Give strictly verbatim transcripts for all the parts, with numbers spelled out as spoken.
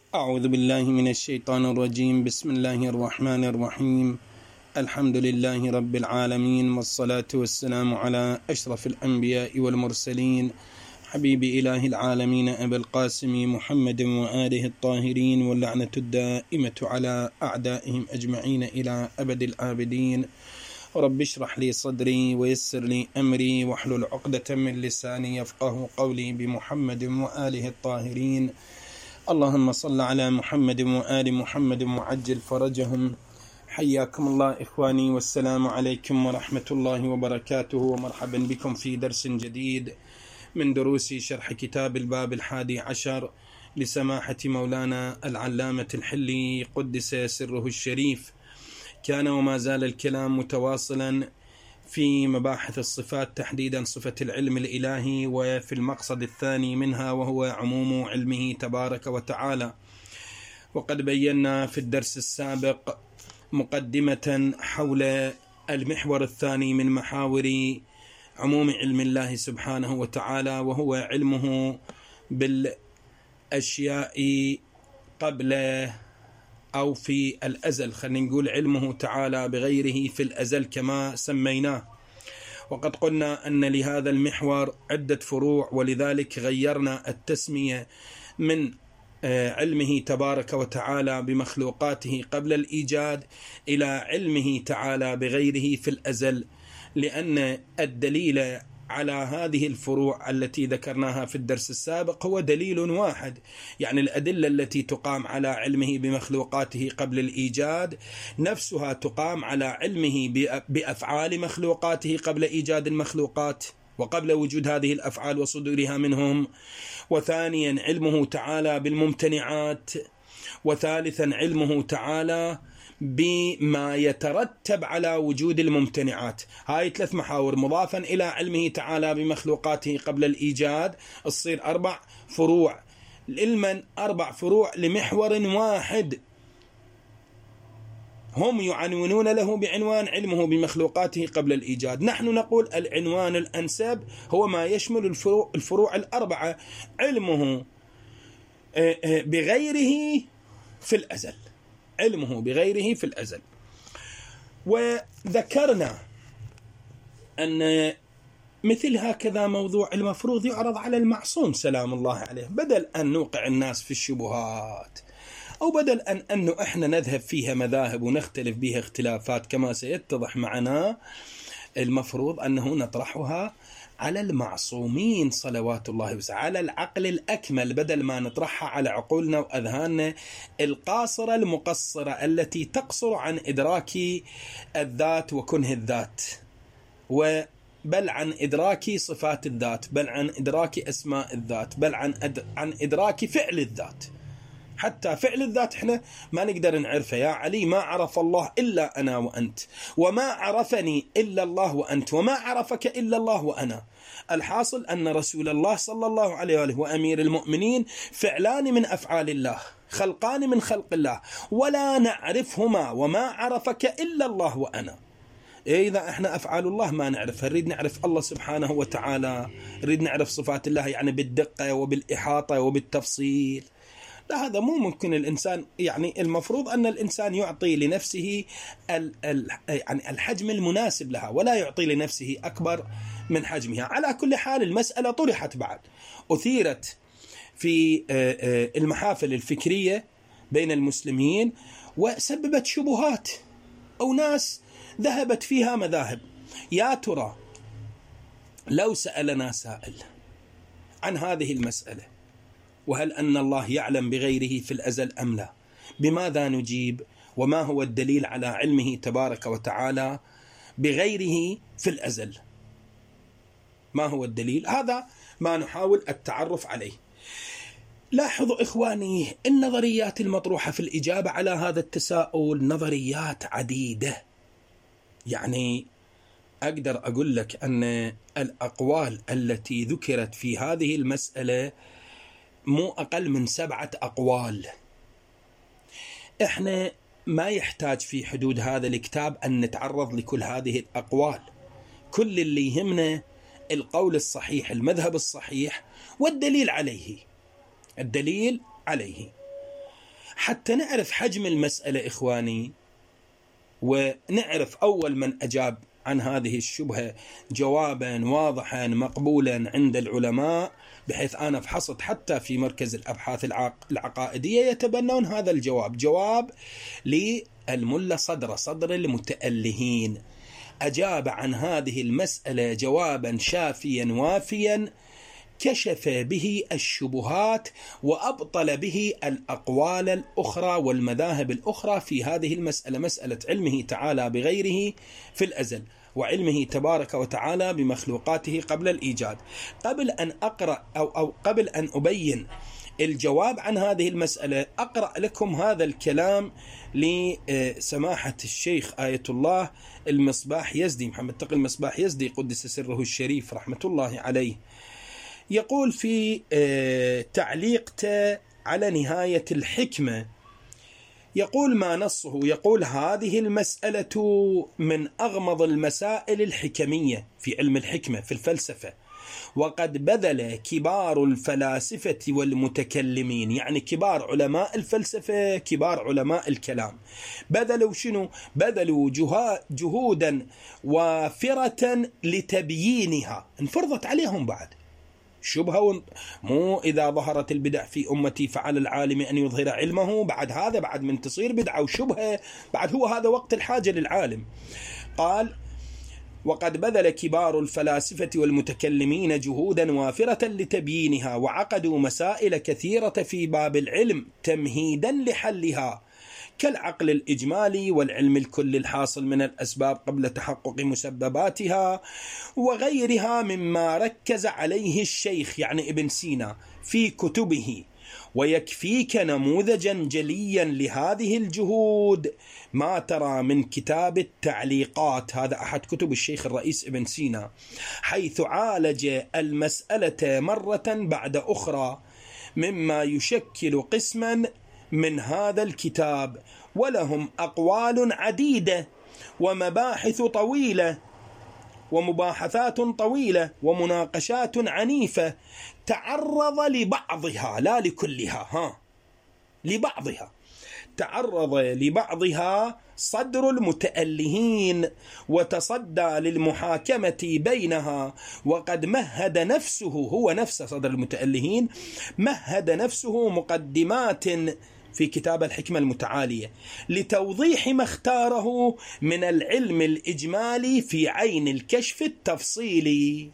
أعوذ بالله من الشيطان الرجيم. بسم الله الرحمن الرحيم. الحمد لله رب العالمين، والصلاة والسلام على أشرف الأنبياء والمرسلين، حبيب إله العالمين أبي القاسم محمد وآله الطاهرين، واللعنة الدائمة على أعدائهم أجمعين إلى أبد الآبدين. رب اشرح لي صدري ويسر لي أمري واحلل عقدة من لساني يفقه قولي، بمحمد وآله الطاهرين. اللهم صل على محمد وآل محمد وعجل فرجهم. حياكم الله إخواني، والسلام عليكم ورحمة الله وبركاته، ومرحبا بكم في درس جديد من دروس شرح كتاب الباب الحادي عشر لسماحة مولانا العلامة الحلي قدس سره الشريف. كان وما زال الكلام متواصلا في مباحث الصفات، تحديدا صفة العلم الإلهي، وفي المقصد الثاني منها وهو عموم علمه تبارك وتعالى. وقد بينا في الدرس السابق مقدمة حول المحور الثاني من محاور عموم علم الله سبحانه وتعالى، وهو علمه بالأشياء قبل أو في الأزل. خلينا نقول علمه تعالى بغيره في الأزل كما سميناه. وقد قلنا أن لهذا المحور عدة فروع، ولذلك غيرنا التسمية من علمه تبارك وتعالى بمخلوقاته قبل الإيجاد إلى علمه تعالى بغيره في الأزل، لأن الدليل على هذه الفروع التي ذكرناها في الدرس السابق هو دليل واحد. يعني الأدلة التي تقام على علمه بمخلوقاته قبل الإيجاد نفسها تقام على علمه بأفعال مخلوقاته قبل إيجاد المخلوقات وقبل وجود هذه الأفعال وصدورها منهم. وثانيا علمه تعالى بالممتنعات. وثالثا علمه تعالى بما يترتب على وجود الممتنعات. هاي ثلاث محاور مضافا إلى علمه تعالى بمخلوقاته قبل الإيجاد تصير أربع فروع. علما أربع فروع لمحور واحد هم يعنونون له بعنوان علمه بمخلوقاته قبل الإيجاد. نحن نقول العنوان الأنسب هو ما يشمل الفروع, الفروع الأربعة، علمه بغيره في الأزل. علمه بغيره في الأزل. وذكرنا أن مثل هكذا موضوع المفروض يعرض على المعصوم سلام الله عليه، بدل أن نوقع الناس في الشبهات، أو بدل أن أنه إحنا نذهب فيها مذاهب ونختلف بها اختلافات كما سيتضح معنا. المفروض أنه نطرحها على المعصومين صلوات الله وسلامه، على العقل الأكمل، بدل ما نطرحها على عقولنا وأذهاننا القاصرة المقصرة التي تقصر عن إدراك الذات وكنه الذات، بل عن إدراك صفات الذات، بل عن إدراك أسماء الذات، بل عن عن إدراك فعل الذات. حتى فعل الذات احنا ما نقدر نعرفه. يا علي ما عرف الله إلا أنا وأنت، وما عرفني إلا الله وأنت، وما عرفك إلا الله وأنا. الحاصل أن رسول الله صلى الله عليه وآله وأمير المؤمنين فعلان من أفعال الله، خلقان من خلق الله، ولا نعرفهما، وما عرفك إلا الله وأنا. إذا احنا أفعال الله ما نعرفها، نريد نعرف الله سبحانه وتعالى، نريد نعرف صفات الله يعني بالدقة وبالإحاطة وبالتفصيل. لا، هذا مو ممكن. الإنسان يعني المفروض أن الإنسان يعطي لنفسه ال ال يعني الحجم المناسب لها، ولا يعطي لنفسه أكبر من حجمها. على كل حال المسألة طرحت بعد، أثيرت في المحافل الفكرية بين المسلمين، وسببت شبهات، أو ناس ذهبت فيها مذاهب. يا ترى لو سألنا سائل عن هذه المسألة، وهل أن الله يعلم بغيره في الأزل أم لا، بماذا نجيب؟ وما هو الدليل على علمه تبارك وتعالى بغيره في الأزل؟ ما هو الدليل؟ هذا ما نحاول التعرف عليه. لاحظوا إخواني، النظريات المطروحة في الإجابة على هذا التساؤل نظريات عديدة. يعني أقدر أقول لك أن الأقوال التي ذكرت في هذه المسألة مو أقل من سبعة أقوال. إحنا ما يحتاج في حدود هذا الكتاب أن نتعرض لكل هذه الأقوال. كل اللي يهمنا القول الصحيح، المذهب الصحيح، والدليل عليه. الدليل عليه حتى نعرف حجم المسألة إخواني، ونعرف أول من أجاب عن هذه الشبهة جوابا واضحا مقبولا عند العلماء، بحيث أنا فحصت حتى في مركز الأبحاث العقائدية يتبنون هذا الجواب، جواب للملا صدر صدر المتألهين، أجاب عن هذه المسألة جوابا شافيا وافيا، كشف به الشبهات وأبطل به الأقوال الأخرى والمذاهب الأخرى في هذه المسألة، مسألة علمه تعالى بغيره في الأزل، وعلمه تبارك وتعالى بمخلوقاته قبل الإيجاد. قبل أن أقرأ أو, أو قبل أن أبين الجواب عن هذه المسألة، أقرأ لكم هذا الكلام لسماحة الشيخ آية الله المصباح يزدي، محمد تقي المصباح يزدي قدس سره الشريف رحمة الله عليه. يقول في تعليقته على نهاية الحكمة، يقول ما نصه، يقول هذه المسألة من أغمض المسائل الحكمية في علم الحكمة في الفلسفة، وقد بذل كبار الفلاسفة والمتكلمين، يعني كبار علماء الفلسفة كبار علماء الكلام، بذلوا شنو؟ بذلوا جهودا وافرة لتبيينها، انفرضت عليهم بعد شبهة، مو إذا ظهرت البدع في أمتي فعلى العالم أن يظهر علمه، بعد هذا بعد من تصير بدعة وشبهة، بعد هو هذا وقت الحاجة للعالم. قال وقد بذل كبار الفلاسفة والمتكلمين جهودا وافرة لتبيينها، وعقدوا مسائل كثيرة في باب العلم تمهيدا لحلها، كالعقل الإجمالي والعلم الكلي الحاصل من الأسباب قبل تحقق مسبباتها، وغيرها مما ركز عليه الشيخ يعني ابن سينا في كتبه. ويكفيك نموذجا جليا لهذه الجهود ما ترى من كتاب التعليقات، هذا أحد كتب الشيخ الرئيس ابن سينا، حيث عالج المسألة مرة بعد أخرى مما يشكل قسما من هذا الكتاب، ولهم أقوال عديدة ومباحث طويلة ومباحثات طويلة ومناقشات عنيفة، تعرض لبعضها لا لكلها، ها لبعضها تعرض لبعضها صدر المتألهين وتصدى للمحاكمة بينها، وقد مهد نفسه هو نفسه صدر المتألهين مهد نفسه مقدمات في كتاب الحكمة المتعالية لتوضيح ما اختاره من العلم الإجمالي في عين الكشف التفصيلي.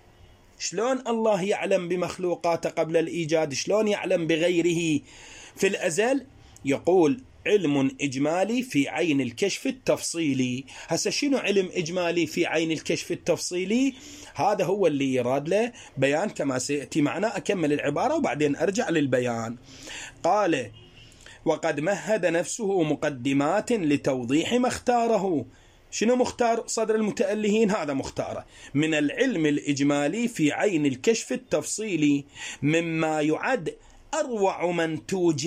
شلون الله يعلم بمخلوقاته قبل الإيجاد؟ شلون يعلم بغيره في الأزل؟ يقول علم إجمالي في عين الكشف التفصيلي. هسه شنو علم إجمالي في عين الكشف التفصيلي؟ هذا هو اللي يراد له بيان كما سيأتي معنا. أكمل العبارة وبعدين أرجع للبيان. قال وقد مهد نفسه مقدمات لتوضيح ما اختاره. شنو مختار صدر المتألهين؟ هذا مختاره من العلم الإجمالي في عين الكشف التفصيلي، مما يعد أروع منتوج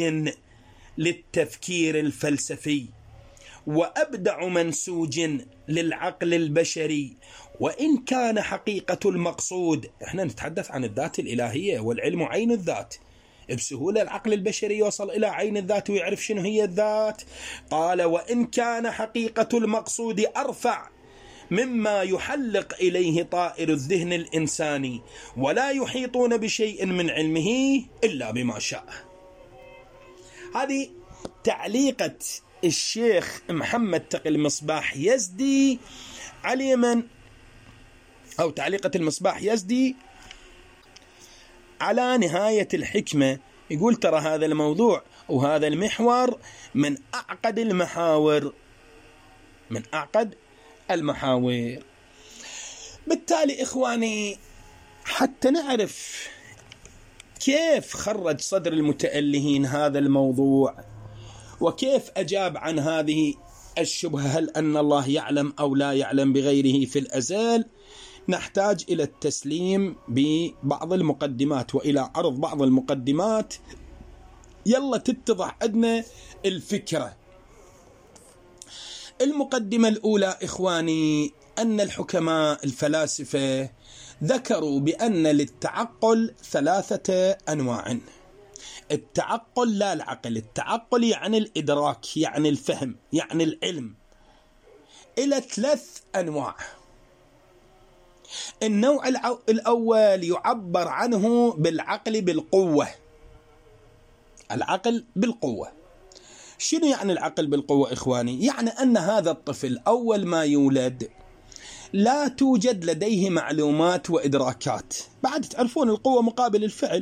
للتفكير الفلسفي وأبدع منسوج للعقل البشري، وإن كان حقيقة المقصود، احنا نتحدث عن الذات الإلهية والعلم عين الذات، بسهولة العقل البشري يوصل إلى عين الذات ويعرف شنو هي الذات. قال وإن كان حقيقة المقصود أرفع مما يحلق إليه طائر الذهن الإنساني، ولا يحيطون بشيء من علمه إلا بما شاء. هذه تعليقة الشيخ محمد تقي المصباح يزدي على من أو تعليقة المصباح يزدي على نهاية الحكمة. يقول ترى هذا الموضوع وهذا المحور من أعقد المحاور من أعقد المحاور. بالتالي إخواني حتى نعرف كيف خرج صدر المتألهين هذا الموضوع وكيف أجاب عن هذه الشبهة، هل أن الله يعلم أو لا يعلم بغيره في الأزل، نحتاج إلى التسليم ببعض المقدمات وإلى عرض بعض المقدمات يلا تتضح عندنا الفكرة. المقدمة الأولى إخواني أن الحكماء الفلاسفة ذكروا بأن للتعقل ثلاثة أنواع. التعقل لا العقل. التعقل يعني الإدراك، يعني الفهم، يعني العلم. إلى ثلاث أنواع. النوع الأول يعبر عنه بالعقل بالقوة. العقل بالقوة. شنو يعني العقل بالقوة إخواني؟ يعني أن هذا الطفل أول ما يولد لا توجد لديه معلومات وإدراكات. بعد تعرفون القوة مقابل الفعل،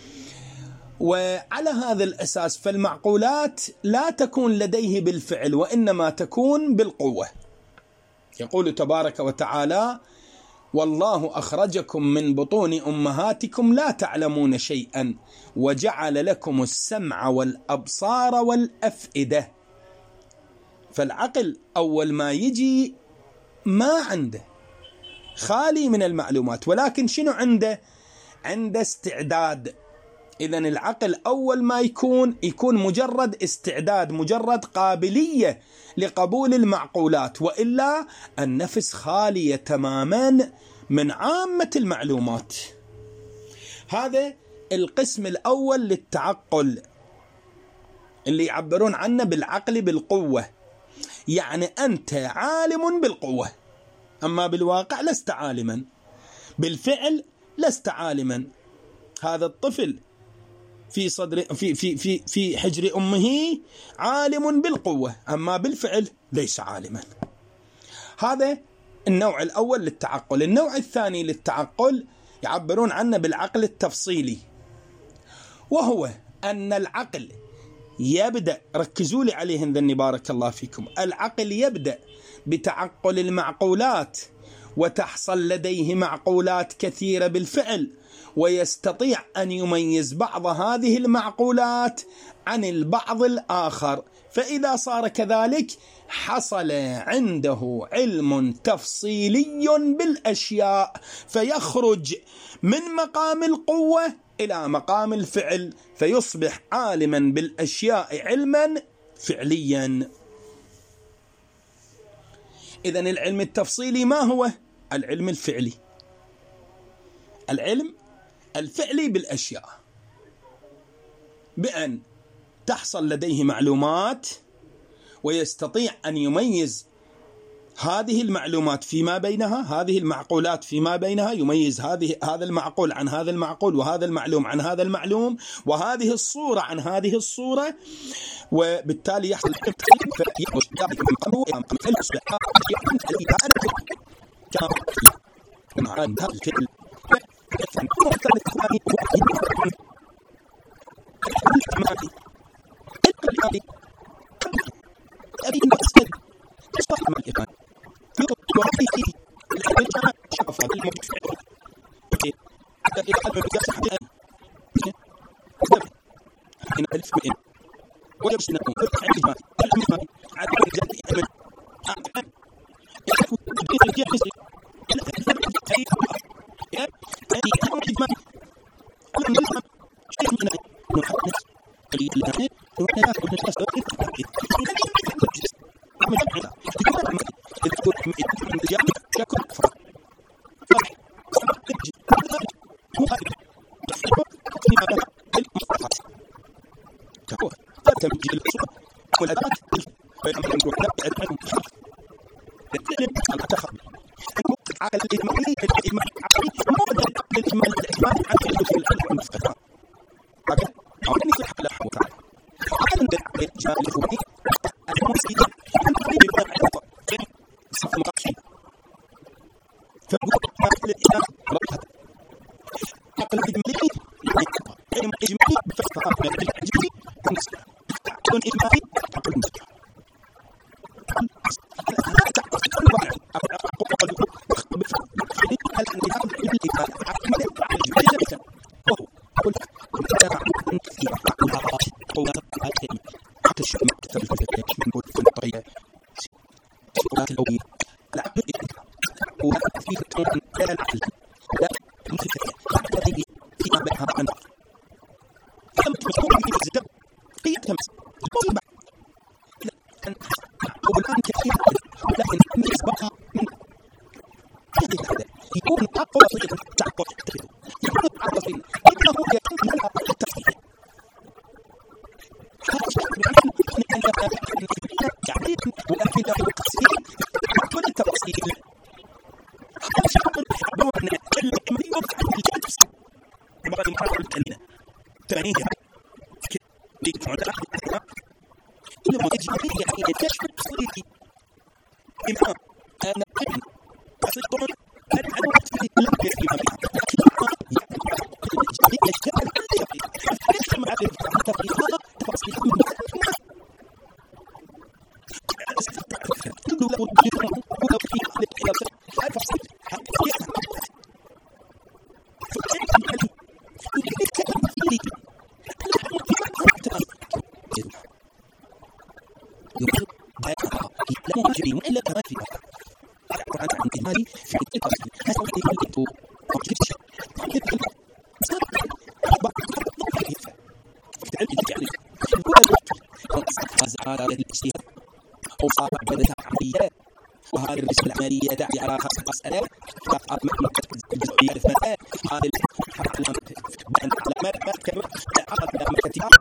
وعلى هذا الأساس فالمعقولات لا تكون لديه بالفعل وإنما تكون بالقوة. يقول تبارك وتعالى: والله أخرجكم من بطون أمهاتكم لا تعلمون شيئا وجعل لكم السمع والأبصار والأفئدة. فالعقل أول ما يجي ما عنده، خالي من المعلومات، ولكن شنو عنده؟ عنده استعداد. إذن العقل أول ما يكون يكون مجرد استعداد، مجرد قابلية لقبول المعقولات، وإلا النفس خالية تماما من عامة المعلومات. هذا القسم الأول للتعقل اللي يعبرون عنه بالعقل بالقوة، يعني أنت عالم بالقوة، أما بالواقع لست عالما، بالفعل لست عالما. هذا الطفل في صدر في في في في حجر أمه عالم بالقوة، أما بالفعل ليس عالما. هذا النوع الأول للتعقل. النوع الثاني للتعقل يعبرون عنه بالعقل التفصيلي، وهو أن العقل يبدأ، ركزوا لي عليهن ذني بارك الله فيكم، العقل يبدأ بتعقل المعقولات وتحصل لديه معقولات كثيرة بالفعل، ويستطيع أن يميز بعض هذه المعقولات عن البعض الآخر. فإذا صار كذلك حصل عنده علم تفصيلي بالأشياء، فيخرج من مقام القوة إلى مقام الفعل، فيصبح عالما بالأشياء علما فعليا. إذن العلم التفصيلي ما هو؟ العلم الفعلي. العلم الفعلي بالأشياء، بأن تحصل لديه معلومات ويستطيع أن يميز هذه المعلومات فيما بينها، هذه المعقولات فيما بينها، يميز هذه هذا المعقول عن هذا المعقول، وهذا المعلوم عن هذا المعلوم، وهذه الصورة عن هذه الصورة، وبالتالي يحصل وهذه الرسالة العملية داعية على خاصة مسألة تقعد مع الجزئية الفنية هذه الحركة بأن ما ما كلمة تعرض إلى مكتبها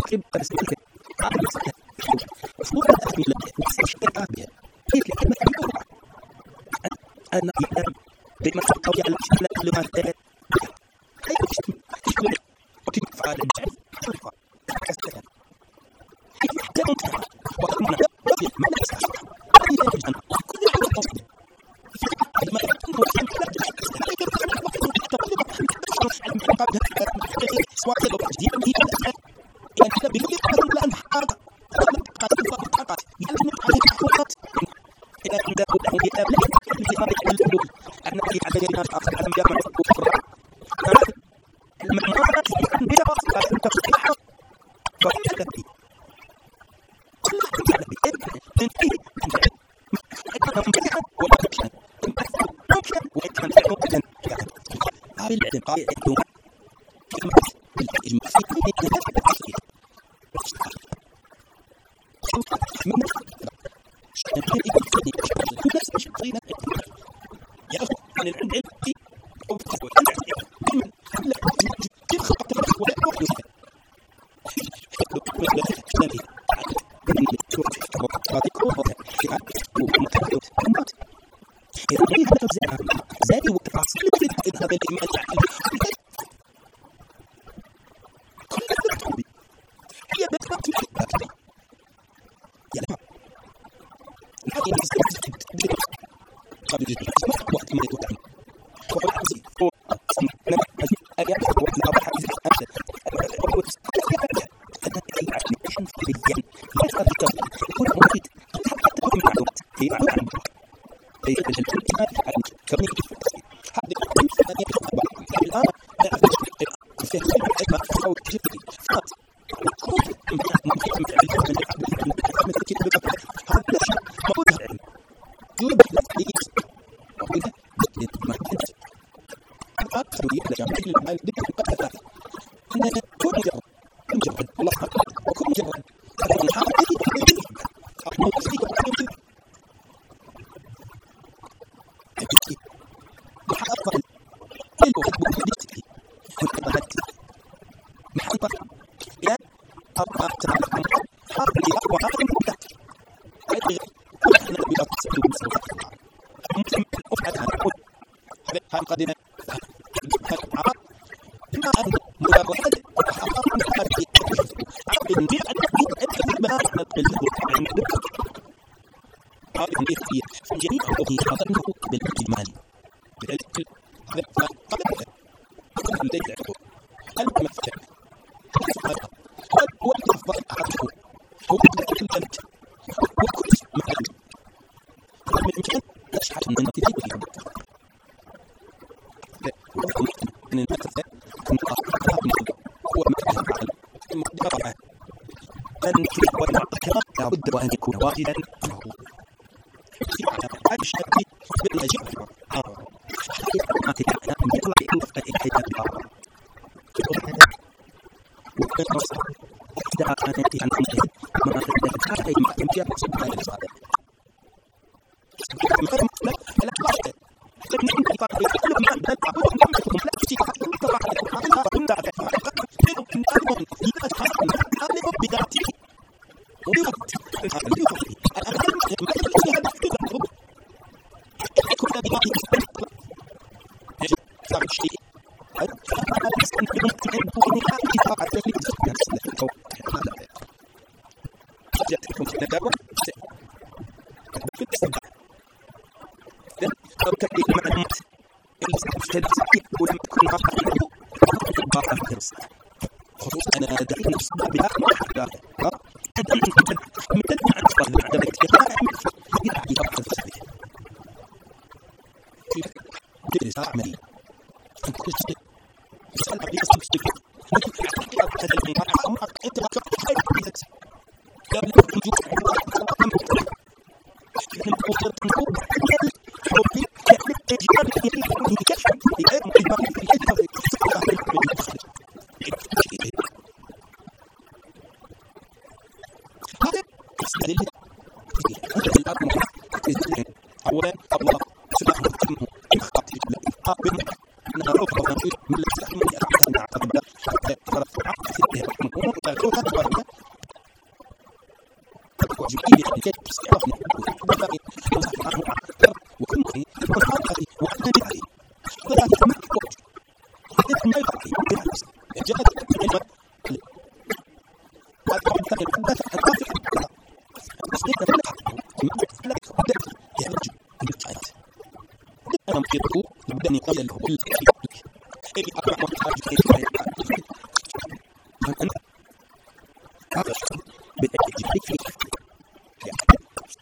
هذا العلم لابد وأن يكون واحدا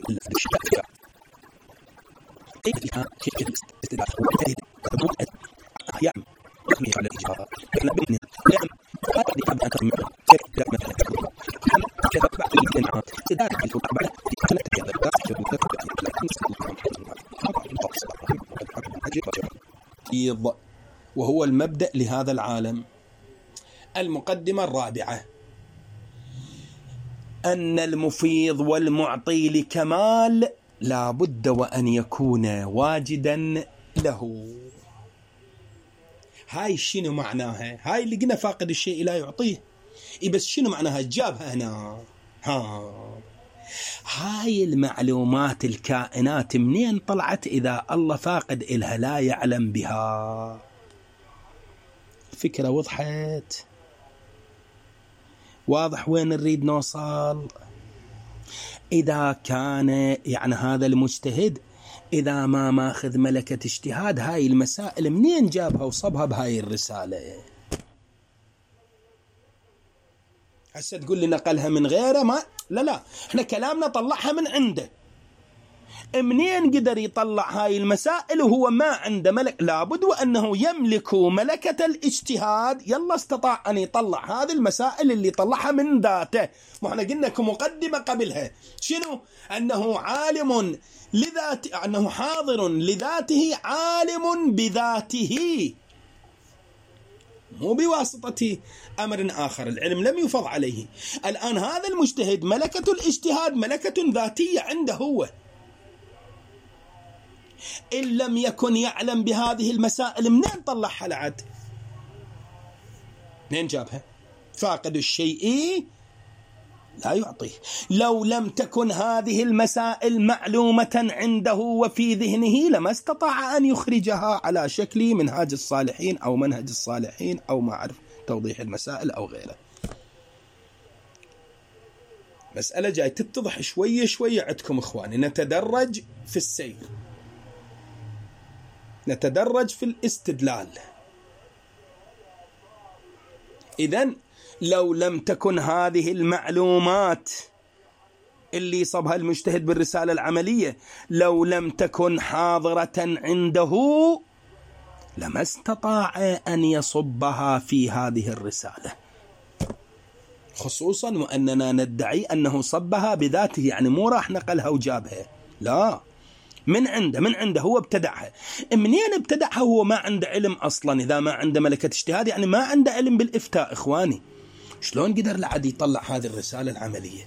الشبكة كيف فيها كيف الاستدلال وتهديد يعني يخمي على الإجابة إحنا بني نعم هذا اللي أبغى أكمل كيف لا مثلا كيف بعد الجماعة استدلال في كل بعد في ثلاثة أيضا وهو المبدأ لهذا العالم. المقدمة الرابعة أن المفيض والمعطي لكمال لا بد وأن يكون واجدا له. هاي شنو معناها؟ هاي اللي قلنا فاقد الشيء لا يعطيه. إيه بس شنو معناها؟ جابها هنا. ها هاي المعلومات الكائنات منين طلعت إذا الله فاقد إلها لا يعلم بها؟ الفكرة وضحت؟ واضح وين نريد نوصل؟ إذا كان يعني هذا المجتهد إذا ما ماخذ ملكة اجتهاد هاي المسائل منين جابها وصبها بهاي الرسالة؟ هسه تقول لي نقلها من غيره ما لا لا احنا كلامنا طلعها من عنده. منين قدر يطلع هاي المسائل وهو ما عنده ملك؟ لابد وأنه يملك ملكة الاجتهاد. يلا استطاع أن يطلع هذه المسائل اللي طلعها من ذاته. ما احنا قلنا كمقدمة قبلها شنو؟ أنه عالم لذاته، أنه حاضر لذاته عالم بذاته مو بواسطة أمر آخر. العلم لم يفض عليه. الآن هذا المجتهد ملكة الاجتهاد ملكة ذاتية عنده هو. إن لم يكن يعلم بهذه المسائل منين طلعها لعد؟ منين جابها؟ فاقد الشيء لا يعطيه. لو لم تكن هذه المسائل معلومة عنده وفي ذهنه لما استطاع أن يخرجها على شكل منهاج الصالحين أو منهج الصالحين أو ما أعرف توضيح المسائل أو غيره. مسألة جاي تتضح شوية شوية عندكم إخواني. نتدرج في السير، نتدرج في الاستدلال. إذن لو لم تكن هذه المعلومات اللي صبها المجتهد بالرسالة العملية لو لم تكن حاضرة عنده لما استطاع أن يصبها في هذه الرسالة، خصوصا وأننا ندعي أنه صبها بذاته، يعني مو راح نقلها وجابها، لا، من عنده من عنده هو ابتدعها. منين ابتدعها هو ما عنده علم أصلا؟ إذا ما عنده ملكة اجتهاد يعني ما عنده علم بالإفتاء. إخواني شلون قدر لعد يطلع هذه الرسالة العملية؟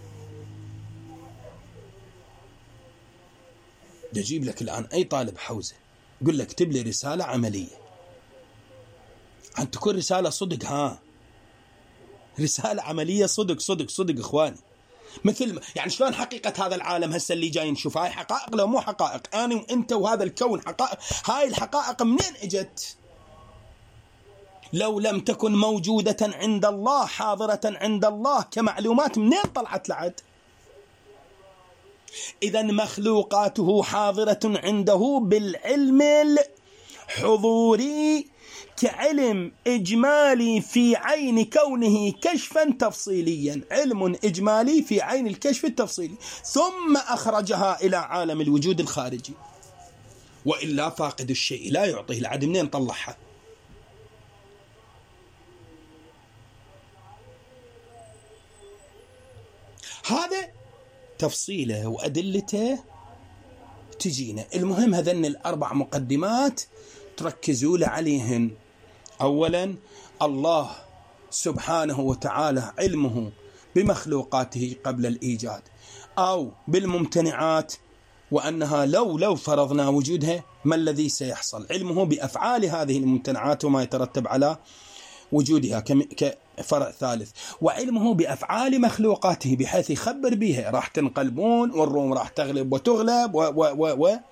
يجيب لك الآن أي طالب حوزة يقول لك اكتب لي رسالة عملية، أن تكون رسالة صدق، ها رسالة عملية صدق صدق صدق إخواني. مثل يعني شلون حقيقة هذا العالم هسه اللي جاي نشوف هاي حقائق لو مو حقائق؟ أنا وأنت وهذا الكون حقائق. هاي الحقائق منين اجت؟ لو لم تكن موجودة عند الله حاضرة عند الله كمعلومات منين طلعت لعد؟ إذن مخلوقاته حاضرة عنده بالعلم الحضوري كعلم إجمالي في عين كونه كشفا تفصيليا، علم إجمالي في عين الكشف التفصيلي، ثم أخرجها إلى عالم الوجود الخارجي. وإلا فاقد الشيء لا يعطيه العد منين طلعها؟ هذا تفصيله وأدلته تجينا. المهم هذن الأربع مقدمات تركزوا له عليهن. أولا الله سبحانه وتعالى علمه بمخلوقاته قبل الإيجاد أو بالممتنعات، وأنها لو لو فرضنا وجودها ما الذي سيحصل؟ علمه بأفعال هذه الممتنعات وما يترتب على وجودها كفرع ثالث، وعلمه بأفعال مخلوقاته بحيث يخبر بها راح تنقلبون والروم راح تغلب وتغلب و و و و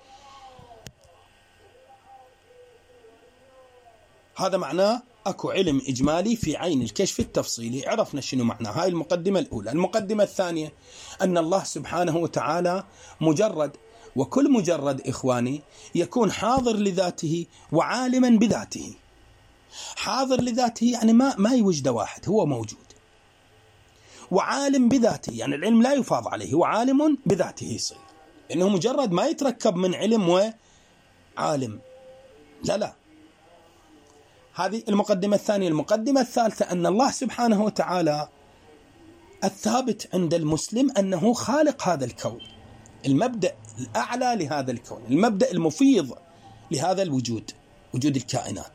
هذا معناه أكو علم إجمالي في عين الكشف التفصيلي. عرفنا شنو معناه. هاي المقدمة الأولى. المقدمة الثانية أن الله سبحانه وتعالى مجرد، وكل مجرد إخواني يكون حاضر لذاته وعالما بذاته. حاضر لذاته يعني ما ما يوجد واحد، هو موجود. وعالم بذاته يعني العلم لا يفاض عليه، هو عالم بذاته يصير. إنه مجرد ما يتركب من علم وعالم، لا لا. هذه المقدمة الثانية. المقدمة الثالثة أن الله سبحانه وتعالى الثابت عند المسلم أنه خالق هذا الكون، المبدأ الأعلى لهذا الكون، المبدأ المفيض لهذا الوجود، وجود الكائنات.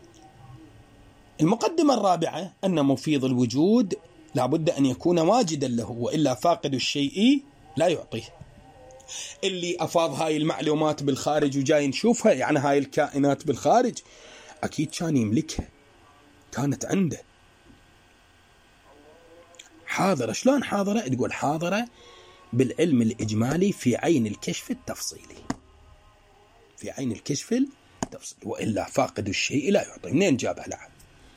المقدمة الرابعة أن مفيض الوجود لا بد أن يكون واجدا له، وإلا فاقد الشيء لا يعطيه. اللي أفاض هاي المعلومات بالخارج وجاي نشوفها، يعني هاي الكائنات بالخارج، أكيد كان يملكها، كانت عنده حاضرة. شلون حاضرة؟ تقول حاضرة بالعلم الإجمالي في عين الكشف التفصيلي، في عين الكشف التفصيلي، وإلا فاقد الشيء لا يعطي. منين جابها لعب؟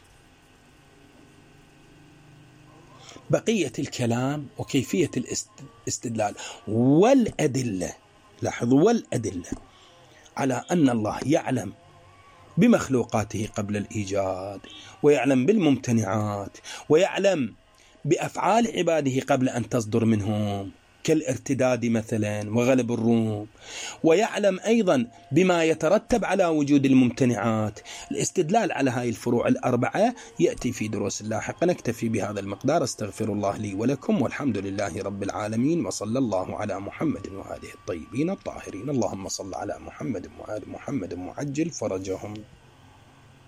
بقية الكلام وكيفية الاستدلال والأدلة، لاحظوا، والأدلة على أن الله يعلم بمخلوقاته قبل الإيجاد، ويعلم بالممتنعات، ويعلم بأفعال عباده قبل أن تصدر منهم، كالارتداد مثلا وغلب الروم، ويعلم أيضا بما يترتب على وجود الممتنعات. الاستدلال على هذه الفروع الأربعة يأتي في دروس لاحقة. نكتفي بهذا المقدار. استغفر الله لي ولكم، والحمد لله رب العالمين، وصلى الله على محمد وآله الطيبين الطاهرين. اللهم صل على محمد وآل محمد معجل فرجهم.